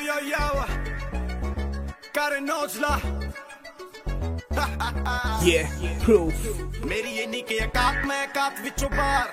yo, Karen Ozla. Yeah, proof. मेरी ये नी के एकात मैं एकात विचों बार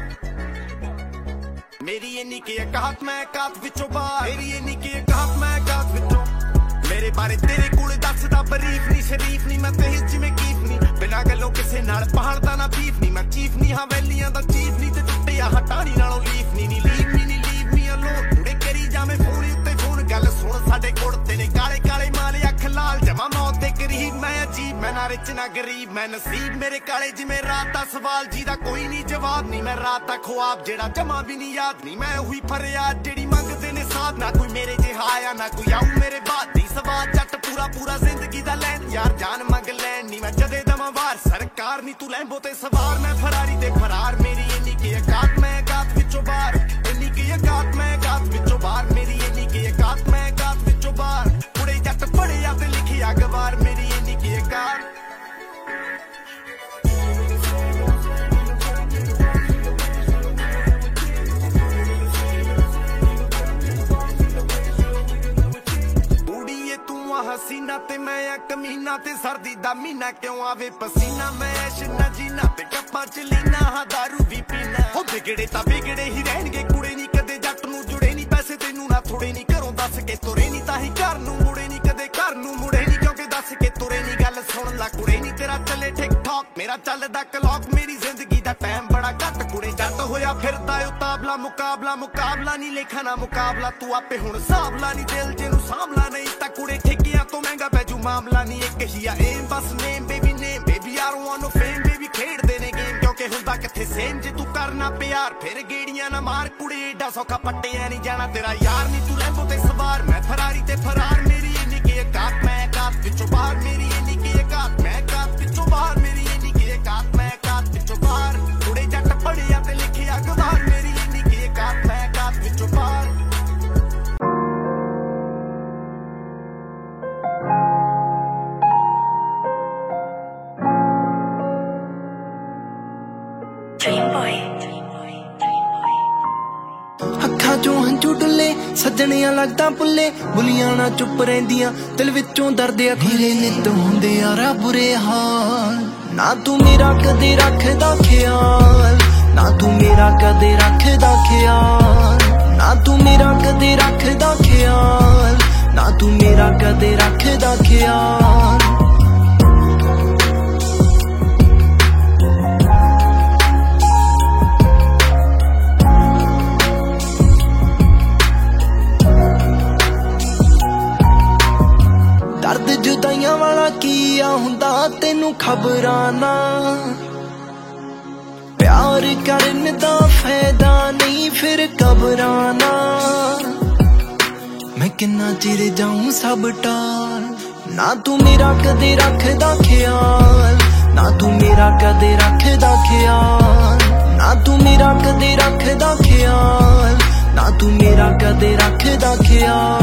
मेरी ये नी के एकात मैं एकात विचों बार मेरी ये नी के एकात मैं एकात विचों मेरे बारे तेरे कोल दसदा बरीफ नहीं शरीफ नहीं मैं तेज जिवें कीफ नहीं बिना गल्लों किसे नाल पहाड़दा ना बीफ नहीं मैं चीफ नहीं हाँ वैलियां दा चीफ नहीं ते टुੱਟਿਆ हटानी नालों लीफ नहीं लीव मी अलोन उड़े करी जावे फोन उत्ते फोन गल सुन साडे कुड़ते ने काले काले माले अख लाल जमा मौत दे करीब मैं अजीब मैं ना रिच ना गरीब मैं नसीब मेरे काले जिवें रात दा सवाल जिहदा कोई नहीं जवाब नहीं मैं रात दा ख्वाब जेड़ा जमा भी नहीं याद नहीं मैं उही फरियाद जेड़ी मंगदे ने साथ ना कोई मेरे जिहा आया ना कोई आऊ मेरे बाद दी सवाल जट पूरा पूरा जिंदगी दा लैन यार जान मंग लैन नहीं मैं जदे दमा वार सरकार नहीं तू लैंबो ते सवार मैं फरारी ते फरार मेरी इन्नी की औकात मैं औकात विचों बाहर इन्नी की औकात मैं औकात विचों बाहर मेरी इन्नी की औकात मैं औकात विचों बाहर कुड़े जट पढ़िया ते लिखिया गवार मेरी इन्नी की औकात हसीना ते मैं कमीना ते सर्दी दा महीना क्यों आवे पसीना मैं ऐश ना जीना ते कप्पा च लीना हाँ दारू भी पीना हो बिगड़े ता बिगड़े ही रहणगे कुड़े नहीं कदे जट नूं जुड़े नहीं पैसे तेनू ना थोड़े नहीं घरों दस के तुरे नहीं ताही घर नूं मुड़े नहीं कदे घर नूं मुड़े नहीं क्योंकि दस के तुरे नहीं गल सुन ला कुड़े नहीं तेरा चले ठीक ठाक मेरा चलदा क्लॉक मेरी जिंदगी दा टाइम बड़ा घट कुड़े जट होया फिरदा उताबला मुकाबला मुकाबला नहीं लेखा ना मुकाबला तू आपे हुण साबला नहीं दिल जेनू सामला नहीं ता कुड़े ठेकियां तो महंगा पैजू मामला नहीं एक ही आ एम बस name baby I don't want no fame baby खेड देने गेम क्योंकि हुंदा किथे सेम जे तू करना प्यार फिर गेड़ियां ना मार कुड़े एडा सौखा पट्टियां नहीं जाना तेरा यार नहीं तू लैंबो ते सवार मैं फरारी ते फरार मेरी इन्नी की औकात मैं औकात विचों बाहर मेरी इन्नी की औकात मैं औकात विचों बाहर मेरी इन्नी की औकात मैं औकात विचों बाहर कुड़े जट पढ़िया ते लिखिया गवार मेरी इन्नी की औकात मैं औकात विचों बाहर ਅੱਖਾਂ ਚੋਂ ਹੰਝੂ ਡੁੱਲੇ ਸੱਜਣੀਆਂ ਲੱਗਦਾ ਭੁੱਲੇ ਬੁਲੀਆਂ ਨਾ ਚੁੱਪ ਰਹਿੰਦੀਆਂ ਦਿਲ ਵਿੱਚੋਂ ਦਰਦ ਅਖੀਰੇ ਨਿੱਤ ਹੁੰਦੇ ਯਾਰਾ ਬੁਰੇ ਹਾਲ ਨਾ ਤੂੰ ਮੇਰਾ ਕਦੇ ਰੱਖਦਾ ਖਿਆਲ ਨਾ ਤੂੰ ਮੇਰਾ ਕਦੇ ਰੱਖਦਾ ਖਿਆਲ ਨਾ ਤੂੰ ਮੇਰਾ ਕਦੇ ਰੱਖਦਾ ਖਿਆਲ ਨਾ ਤੂੰ ਮੇਰਾ ਕਦੇ ਰੱਖਦਾ ਖਿਆਲ ਦਰਦ ਜੁਦਾਈਆਂ ਵਾਲਾ ਕੀ ਆ ਹੁੰਦਾ ਤੈਨੂੰ ਖਬਰਾਂ ਨਾ ਪਿਆਰ ਕਰਨ ਦਾ ਫਾਇਦਾ ਨਹੀਂ ਫਿਰ ਕਬਰਾਂ ਨਾ ਮੈਂ ਕਿੰਨਾ ਚਿਰ ਜਾਊਂ ਸਭ ਟਾਲ ਨਾ ਤੂੰ ਮੇਰਾ ਕਦੇ ਰੱਖਦਾ ਖਿਆਲ ਨਾ ਤੂੰ ਮੇਰਾ ਕਦੇ ਰੱਖਦਾ ਖਿਆਲ ਨਾ ਤੂੰ ਮੇਰਾ ਕਦੇ ਰੱਖਦਾ ਖਿਆਲ ਨਾ ਤੂੰ ਮੇਰਾ ਕਦੇ ਰੱਖਦਾ ਖਿਆਲ